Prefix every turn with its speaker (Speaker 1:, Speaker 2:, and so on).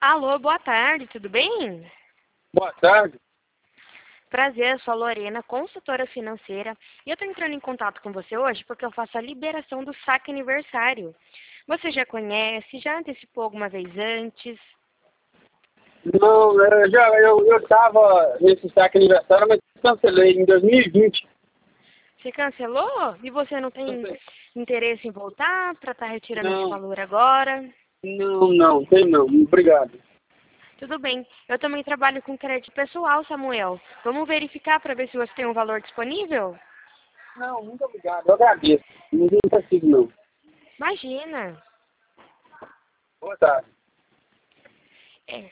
Speaker 1: Alô, boa tarde, tudo bem?
Speaker 2: Boa tarde.
Speaker 1: Prazer, eu sou a Lorena, consultora financeira, e eu estou entrando em contato com você hoje porque eu faço a liberação do saque aniversário. Você já conhece, já antecipou alguma vez antes?
Speaker 2: Não, eu estava nesse saque aniversário, mas cancelei em 2020.
Speaker 1: Você cancelou? E você não tem interesse em voltar para estar retirando esse
Speaker 2: Não,
Speaker 1: valor agora?
Speaker 2: não, tem não. Obrigado.
Speaker 1: Tudo bem, eu também trabalho com crédito pessoal, Samuel. Vamos verificar para ver se você tem um valor disponível?
Speaker 2: Não, muito obrigado. Eu agradeço. Não consigo, não.
Speaker 1: Imagina.
Speaker 2: Boa tarde.
Speaker 1: É.